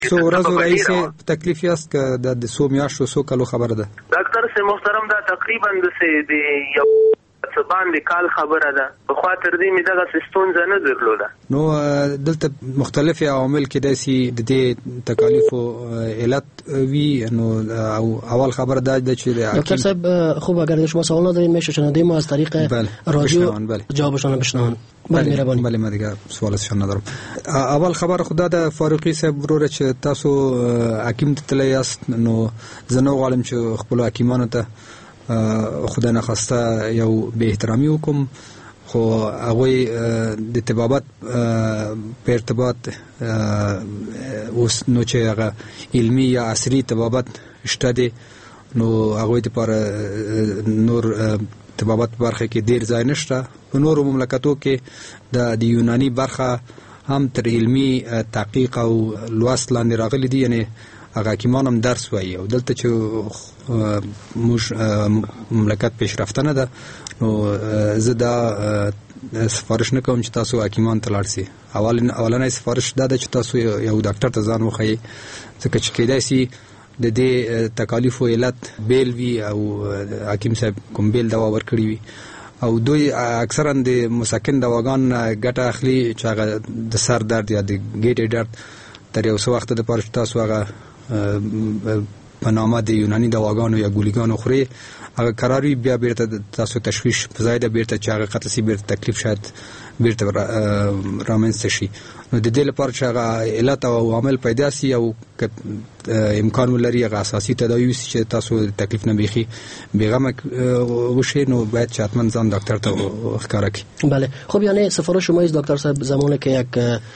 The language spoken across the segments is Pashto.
څو ورځې راځي تکلیف یاست که د 100 میاشتو 100 کالو خبره ده؟ ډاکټر سي محترم دا تقریبا د یو څه باندې کال خبره ده. په خوا تر دې مې دغه ستونزه نه درلوده. نو دلته مختلف عوامل کېدای شي د دې تکالیفو علت وي. نو اول خبر ده چې دکتر صاحب خوب اگر شما سوال ندارید میشه شنونده ما از طریق رادیو جوابشان بشنوند. بله مهربانی. بله ما دیگه سوالشان ندارم. اول خبر خدا د فاروقي صاحب وروره چې تاسو حکیم ته تللی یاست، نو زه نه غواړم چې خپلو حکیمانو ته خدای نخواسته یو بے احترامی وکم، خو هغوی د طبابت په ارتباط اوس نو چې هغه علمي یا عصري طبابت شته دی، نو هغوی دپاره نور طبابت برخه کې ډیر ځای نشته. په نورو مملکتو کې د یوناني برخه هم تر علمي تحقیق او لوست لاندې راغلی دي، یعنی هغه حکیمان هم درس وایي. او دلته چې موږ مملکت پیشرفته نه ده، نو زه دا سفارش نه کوم چې تاسو حکیمان ته لاړ شئ. اولنۍ سفارش دا ده چې تاسو یو ډاکټر ته ځان وښیئ، ځکه چې کیدای شي د دې تکالیفو علت بیل وي او حکیم صاحب کوم بیل دوا ورکړي وي، او دوی اکثرا د مسکن دواګان ګټه اخلي چې هغه د سر درد یا د ګیټې درد تر یو څه وخته دپاره چې تاسو هغه په نامه د یوناني دواګانو یا ګولیګانو خوري، هغه قرار وي بیا بیرته تاسو تشویش په ځای ده بیرته چې هغه قطع شي، بیرته تکلیف شاید بیرته رامنځته شي. نو د دې لپاره چې هغه علت او عامل پیدا شي او امکان ولري هغه اساسي تداوی وشي چې تاسو تکلیف نه بیخي بیغمه وشي، نو باید چې حتما ځان ډاکټر ته ښکاره کړي. بله خب یعنی سفارش شما است دکتر صاحب زمانی که یک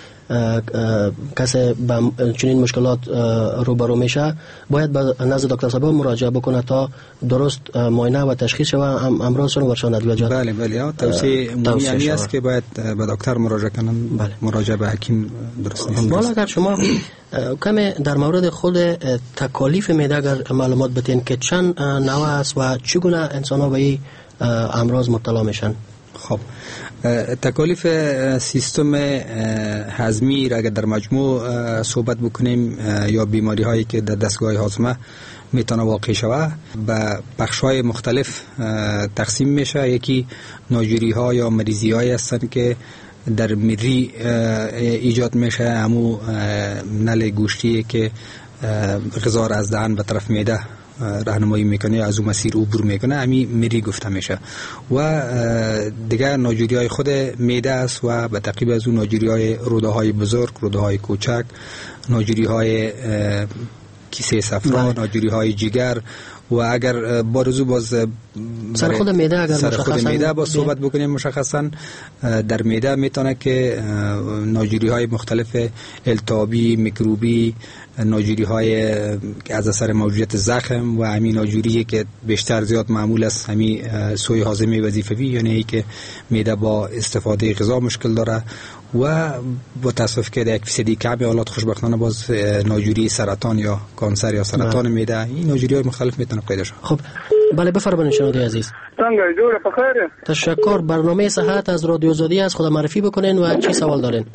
کسی با چنین مشکلات روبرو میشه باید به نزد دکتر صاحب مراجعه بکنه تا درست معاینه و تشخیص شود امراضشون ورشاند وجود. بله بله توصیه مهمی است که باید به دکتر مراجعه کنن. بله. مراجعه به حکیم درست نیست. بالا اگر شما کمی در مورد خود تکالیف معده اگر معلومات بدین که چند نوع است و چگونه انسان ها به این امراض مبتلا میشن؟ خب تکالیف سیستم هضمی را اگر در مجموع صحبت بکنیم یا بیماری هایی که در دستگاه هاضمه میتونه واقع شود به بخش های مختلف تقسیم میشه. یکی ناجوری ها یا مریضی هایی هستند که در مری ایجاد میشه، همو نل گوشتی که غذا را از دهن به طرف معده راهنمایی میکنه، از اون مسیر عبور میکنه، همین مری گفته میشه. و دیگر ناجوری های خود معده است و به تعقیب از اون ناجوری های روده های بزرگ، روده های کوچک، ناجوری های کیسه صفرا، ناجوری های جگر. و اگر بارزو باز سر خود معده اگر سر خود معده با صحبت بکنیم مشخصا در معده میتونه که ناجوری های مختلف التهابی، میکروبی، ناجوری های از اثر موجودیت زخم و همین ناجوری که بیشتر زیاد معمول است همین سوی هاضمه وظیفوی، یعنی ای که معده با استفاده غذا مشکل داره. و با تاسف که در 1% کم حالات خوشبختانه باز ناجوری سرطان یا کانسر یا سرطان معده، این ناجوری های مختلف میتونه پیدا شه. خب بله بفرمایید شنونده عزیز. څنګه جوړه په خیر؟ تشکر. برنامه صحت از رادیو آزادی است، خود معرفی بکنین و چی سوال دارین؟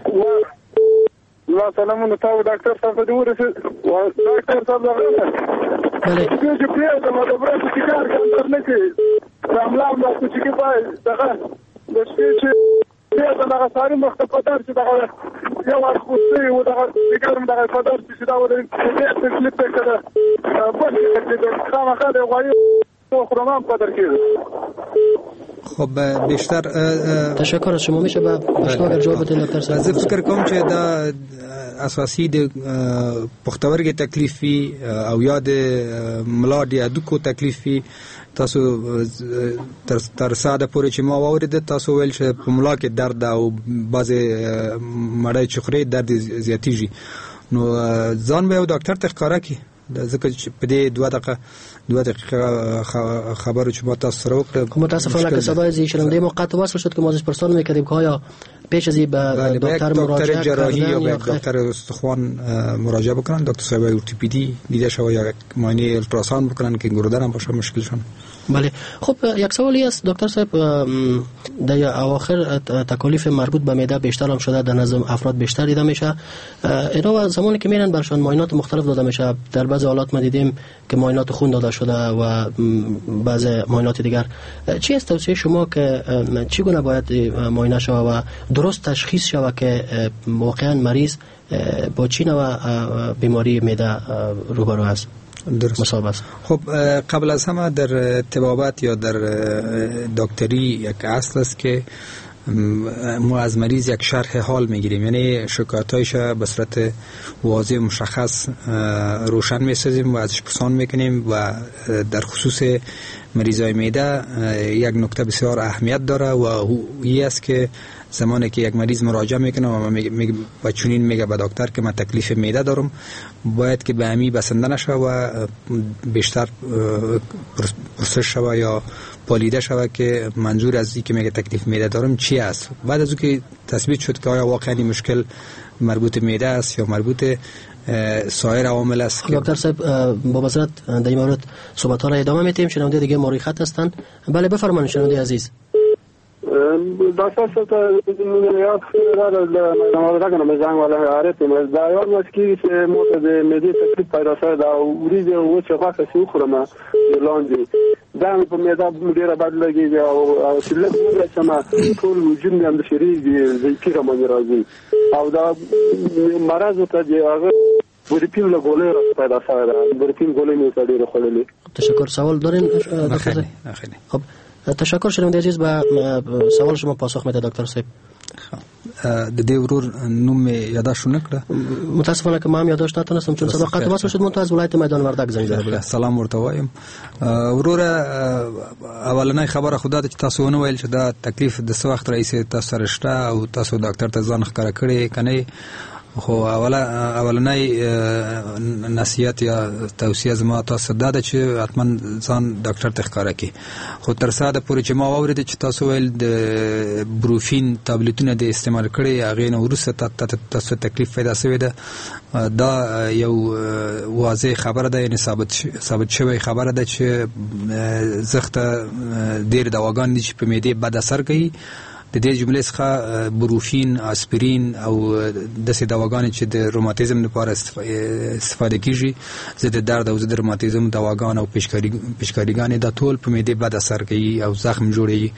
الله سلامونه تاسو ډاکټر صاحب ته ورسېد. ډاکټر صاحب بله چې پیاده ما د برابر چې کار کوم نه کوي راملام لا چې پای دغه د شپې چې پیاده هغه ساري مخته پدار چې دغه یو اخوستي و دغه ګرم دغه پدار چې دا ولې تکلیف کړه بس چې دا خامخا دی غواړي خرمان پدر کېږي. خب بیشتر تشکر از شما. میشه به پښتو جواب بدین دکتر صاحب؟ زه فکر کوم چې دا اساسي د پختورګي تکلیف وي او یا د ملا د هډوکو تکلیف وي. تاسو تر ساده پورې چې ما واورید تاسو ویل چې په ملا کې درد او بعضې مړی چې خوري درد زیاتیږي، نو ځان به یو ډاکټر ته ښکاره کړي. ځکه چې په دې 2 دقیقه خبرو چې ما تاسو سره وکړه متاسفانه که صدای زی شنونده ما قطع وصل شد که ما ازش پرسان میکردیم که آیا پیش از این به دکتر مراجعه جراحی یا به کردن دکتر استخوان مراجعه بکنن، دکتر صاحب اورتوپدی دیده شو یا معاینه التراساوند بکنن که گردن هم باشه مشکلشون. بله. خب یک سوالی است دکتر صاحب، در اواخر تکالیف مربوط به معده بیشتر هم شده، در نظر افراد بیشتر دیده میشه. اینا زمانی که میرن برشان معاینات مختلف داده میشه، در بعضی حالات ما دیدیم که معاینات خون داده شده و بعضی معاینات دیگر. چی است توصیه شما که چگونه باید معاینه شود و درست تشخیص شود که واقعا مریض با چی نوع بیماری معده روبرو است؟ درست. مصاب است. خب قبل از همه در طبابت یا در دکتری یک اصل است که ما از مریض یک شرح حال میگیریم، یعنی شکایتایش به صورت واضح مشخص روشن میسازیم و ازش پرسان میکنیم و در خصوص مریضای معده یک نکته بسیار اهمیت داره و این است که زمانی که یک مریض مراجعه میکنه و چنین میگه به دکتر که من تکلیف معده دارم، باید که به امی بسنده نشه و بیشتر پرسش شوه یا پالیده شوه که منظور از این که میگه تکلیف معده دارم چی است. بعد از اون که تثبیت شد که آیا واقعا این مشکل مربوط معده است یا مربوط سایر عوامل است. دکتر صاحب با معذرت در این مورد صحبت ها را ادامه میتیم. شنونده دیگه ماری خط هستند. بله بفرمایید شنونده عزیز. دکتر صاحب یاد خیلی نماده کنم زنگ ولی عارفیم در یاد مسکی که موت میدی تکلیف پیدا شده و ریز و چه خاصی اخرم لاندی دام په میدا ډیره بد لګي او سلک سما ټول وجود مې هم شریز دي کیره مې راځي او دا مرز ته دی هغه ورپین له ګولې پیدا شوه ورپین ګولې مې ته ډیره خللې. تشکر. سوال دارین دکتر؟ خب تشکر. شنونده عزیز به سوال شما پاسخ میده دکتر صاحب. د دې ورور نوم یاداشت نکړه. متاسفانه که ما هم یاداشت نتونستم چون صداقت واسه شد من از ولایت میدان وردک زنگ زدم. سلام ورته وایم. ورور اولنۍ خبره خدا ته چې تاسو ونه ویل چې دا تکلیف د څه وخت رئیس تاسو سره شته او تاسو ډاکټر ته ځان ښکاره کړی کنه. خو اولنۍ نصیحت یا توصیه زما تاسو دا چې حتما ځان ډاکټر ته ښکاره کړئ. خو تر څو د پورې چې ما واورید چې تاسو ویل د بروفین تابلیتونه د استعمال کړي هغه نو وروسته تاسو تکلیف پیدا شوی ده، دا یو واضح خبره ده، یعنی ثابت شوی خبره ده چې زخته ډیر دواګان دي چې په معده بد اثر کوي. د دې جملې څخه بروفین، آسپرین او داسې دواګانې چې د روماتیزم لپاره استفاده کیږي، ضد درد او ضد روماتیزم دواګان او پیشکاریګانې دا ټول په معده بد اثر کوي او زخم جوړوي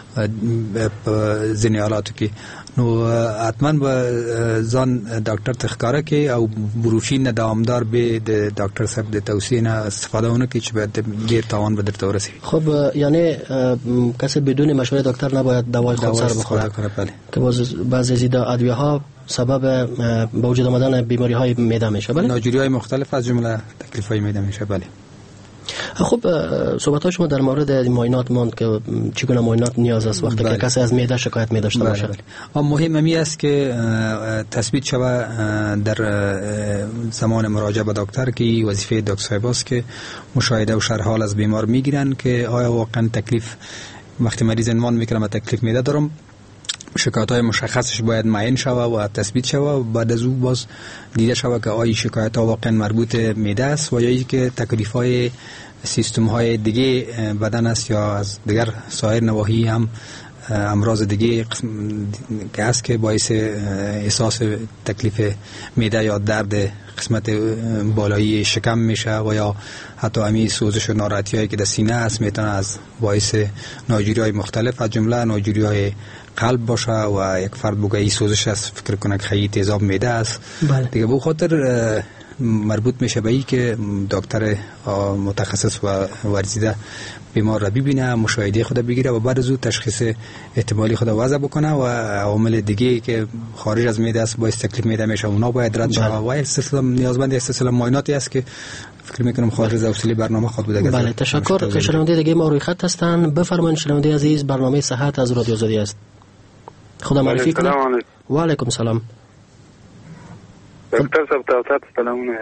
په ځینې حالاتو کې. نو حتما به ځان ډاکټر ته ښکاره کړي او بروفین نه دوامدار به د ډاکټر صاحب د توصیې نه استفاده ونه کړي چې باید ډیر تاوان به درته ورسوي. خب یعنی کسی بدون مشوره دکتر نباید دوای خود سر بخوره که بعضی از ادویه ها سبب به وجود آمدن بیماری های معده میشه. بله، ناجوری های مختلف از جمله تکلیف های معده میشه. بله. خب صحبت ها شما در مورد معاینات ماند که چگونه معاینات نیاز است وقتی که کسی از معده شکایت می داشته باشه. مهم می است که تثبیت شود در زمان مراجعه به دکتر که وظیفه دکتر صاحب است که مشاهده و شرح حال از بیمار میگیرن که آیا واقعا تکلیف وقتی مریض عنوان میکنه من تکلیف معده دارم، شکایت‌های مشخصش باید معین شود و تثبیت شود و بعد از او باز دیده شود که آیا شکایت‌ها واقعا مربوط معده است و یا اینکه تکلیف‌های سیستم‌های دیگه بدن است یا از دیگر سایر نواحی هم امراض دیگه که است که باعث احساس تکلیف معده یا درد قسمت بالایی شکم میشه و یا حتی همین سوزش و ناراحتی‌هایی که در سینه است میتونه از باعث ناجوری‌های مختلف از جمله ناجوری‌های قلب باشه و یک فرد بگه این سوزش است فکر کنه که خیلی تیزاب معده است. دیگه به خاطر مربوط میشه به این که دکتر متخصص و ورزیده بیمار را ببینه، مشاهده خود بگیره و بعد از او تشخیص احتمالی خود وضع بکنه و عوامل دیگه که خارج از معده است باعث تکلیف معده میشه اونا باید رد شود و سلسله نیازمند سلسله معایناتی است که فکر میکنم خارج از اصولی برنامه خود بوده. بله، تشکر. شنونده دیگه ما روی خط هستن. بفرمایید شنونده عزیز، برنامه صحت از رادیو آزادی است. خدا معرفی کنه. و علیکم سلام. دکتر صاحب تاسو سلامونه.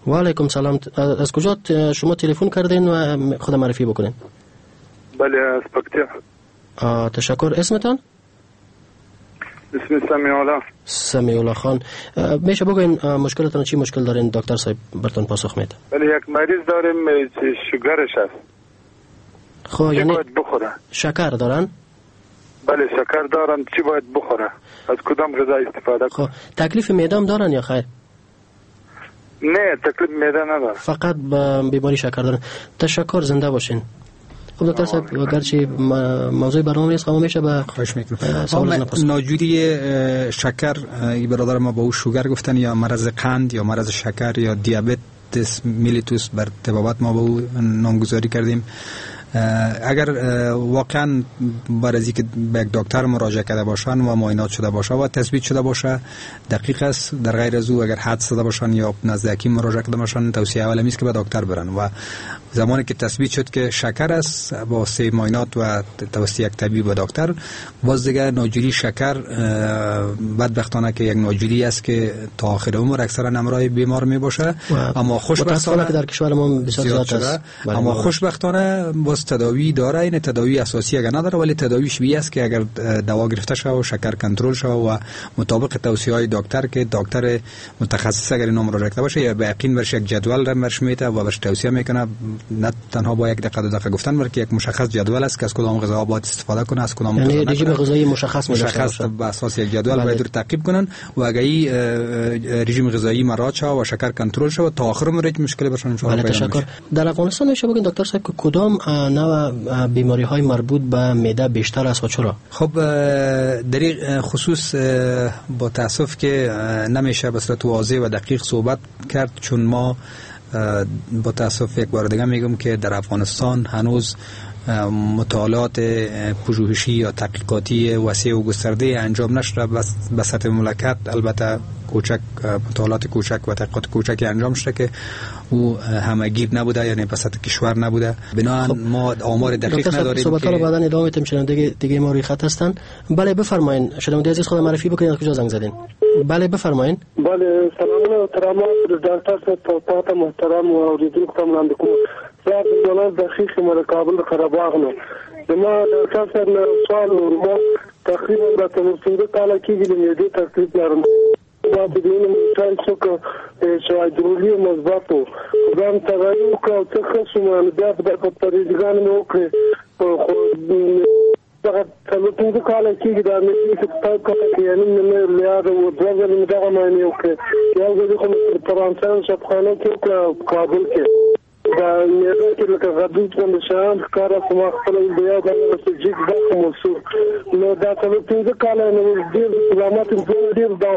و علیکم سلام. از کجا شما تلفن کردین و خود معرفی بکنین؟ بله از پکتیا. تشکر. اسمتان؟ اسم سمیع الله خان. میشه بگوین مشکلتان چی مشکل دارین دکتر صاحب براتون پاسخ میده؟ بله یک مریض داریم شوگرش هست. خب چی یعنی باید بخوره؟ شکر دارن؟ بله شکر دارن. چی باید بخوره؟ از کدام غذا استفاده کنه؟ خب تکلیف معده دارن یا خیر؟ نه تکلیف معده نداره. فقط بیماری شکر دارن. تشکر. زنده باشین. خب دکتر صاحب اگرچه موضوع برنامه نیست اما میشه به خواهش میکنم. ناجوری شکر برادر ما با او شوگر گفتن یا مرض قند یا مرض شکر یا دیابت میلیتوس بر طبابت ما با او نامگذاری کردیم. اگر واقعا برای که به یک دکتر مراجعه کرده باشن و معاینات شده باشه و تثبیت شده باشه دقیق است. در غیر از او اگر حدس زده باشن یا نزد حکیم مراجعه کرده باشن توصیه اول است که به دکتر برن و زمانی که تثبیت شد که شکر است با سه معاینات و توصیه یک طبیب و دکتر باز دیگه ناجوری شکر بدبختانه که یک ناجوری است که تا آخر عمر اکثرا همراه بیمار می باشه. اما خوشبختانه که در کشور ما بسیار زیاد است. اما خوشبختانه باز تداوی داره. این تداوی اساسی اگر نداره ولی تداوی شبیه است که اگر دوا گرفته شود و شکر کنترل شود و مطابق توصیه‌های دکتر که دکتر متخصص اگر اینو مراجعه کرده باشه یا به یقین برش یک جدول را برش میده و برش توصیه میکنه نه تنها با یک دقیقه دو دقیقه گفتن بلکه یک مشخص جدول است که از کدام غذا باید استفاده کنه از کدام یعنی رژیم غذایی مشخص به اساس یک جدول باید رو تعقیب کنن و اگر رژیم غذایی مراعات شود و شکر کنترل شود تا آخر عمر مشکلی برشون ان شاء الله. تشکر. در افغانستان میشه بگین دکتر صاحب کدام نوع بیماری های مربوط به معده بیشتر است و چرا؟ خب در این خصوص با تاسف که نمیشه به صورت واضح و دقیق صحبت کرد چون ما با تاسف یک بار دیگه میگم که در افغانستان هنوز مطالعات پژوهشی یا تحقیقاتی وسیع و گسترده انجام نشده. به سطح مملکت البته کوچک مطالعات کوچک و تحقیقات کوچکی انجام شده که او همگیر نبوده یعنی به سطح کشور نبوده. بنابراین ما آمار دقیق نداریم. صحبت رو بعداً ادامه میدیم. شنونده دیگه ما روی خط هستن. بله بفرمایید. شنونده عزیز خود معرفی بکنید از کجا زنگ زدین؟ بله بفرمایید. بله سلام و احترامات دکتر صاحب تاسو محترم و اوریدونکو ته وړاندې کوم. زه د جلال دقیق مر کابل قرهباغ نو زما دکتر صاحب نه سوال ما تقریبا د 15 کال کېږي د معدې تکلیف لرم. ما په دې مثال څوک شواهدولي مثبتو ځان تغیر وکړ څه خصوصا بیا په پریزګان مې وکړ دغه څلور کال کېږي د امریکا ستاسو کې یعنی نه لیاده و دغه نه دغه معنی وکړ یو ځل خو فرانسوي شپخانه کې کابل کې دا نه کې لکه غدود کوم شان کار کوم خپل بیا د سجیک د موضوع نو دا څلور کال نه ډیر علامات ډیر دا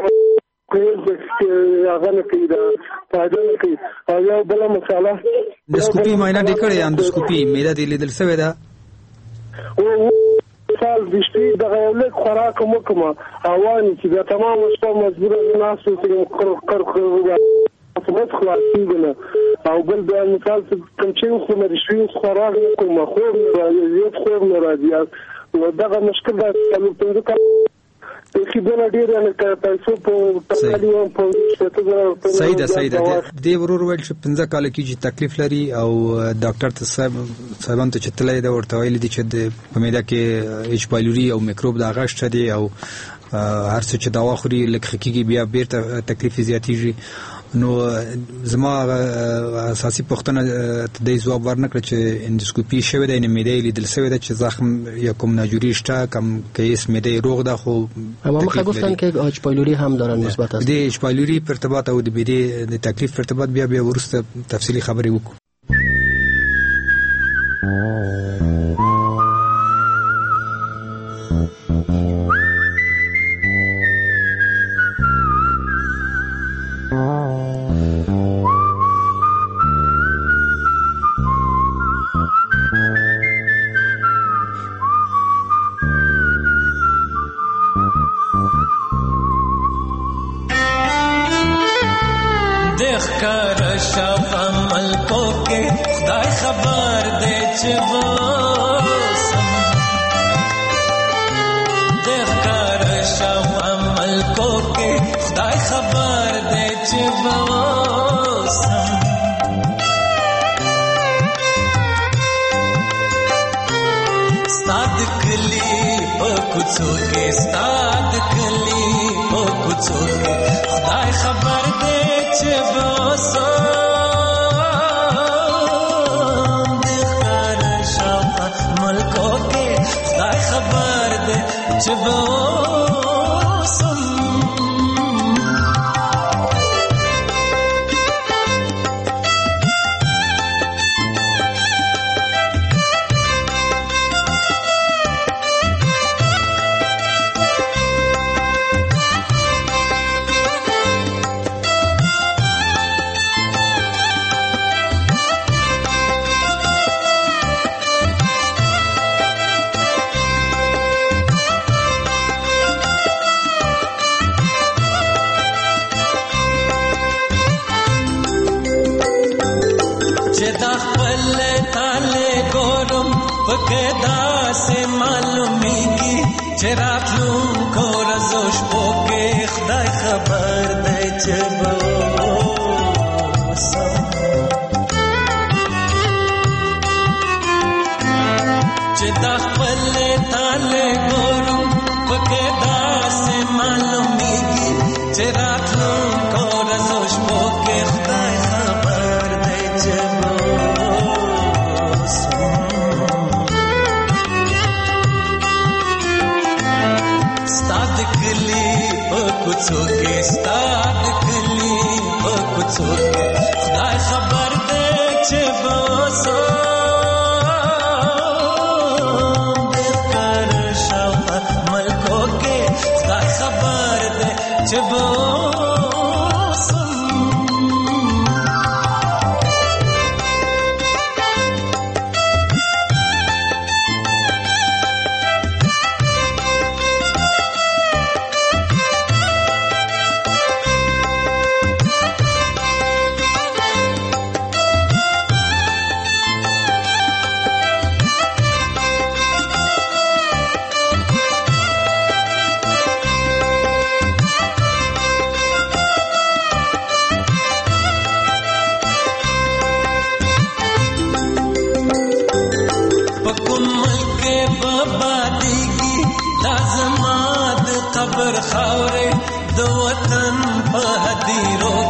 هغه نه کوي دا فائدہ نه کوي او یو بل مساله اندوسکوپي معاینه دکړې اندوسکوپي میدا دی لیدل څه ودا او سال دشتي دغه له خوراک مو کوم اوان چې دا تمام شپه مجبور نه اسو چې کر بس خلاصیږي او بل بیا مثال کوم چې خو مې شوي خوراک کوم خو یو خو نه راځي نو دغه مشکل دا څلور سیده دی ورور ویل چې 15 کال کې تکلیف لري او ډاکټر ته صاحبان ته چتلې دا ورته ویل دي چې په میدا کې ایچ پایلوري او میکروب دا غشت دي او هر څه چې دوا خوري لکه کېږي بیا بیرته تکلیف زیاتېږي. نو زما اساسي پوښتنه د جواب ورنکړه چې اندوسکوپي شوه د میدې لیدل شوی د چې زخم یا کوم ناجوری شته کم کیس میدې روغ ده خو اما ما گفتن که ایچ پایلوری هم دارن مثبت است. د ایچ پایلوری په ارتباط او د میدې د تکلیف په ارتباط بیا ورسته تفصیلی خبرې وکړو. خدای خبر دے چه باسم کوڅو کې ستاد کلی په کوڅو کې خدای خبر دې چې بوسو د ښکار شاوخوا ملکو کې خدای خبر دې چې بوسم पकेदा से मालूमीगी चरातलू को रजोश पोके खुदा खबर दे जबो चेदा पल्ले ताले गोरू पकेदा से मालूमीगी चरातलू को रजोश पोके खुदा खबर दे जबो कुछो के स्ताद कली ओ कुछो के खुदा खबर दे छे बसो बेकर शाह मलको के खुदा खबर दे छे खबर खावरे दो वतन पहदीरो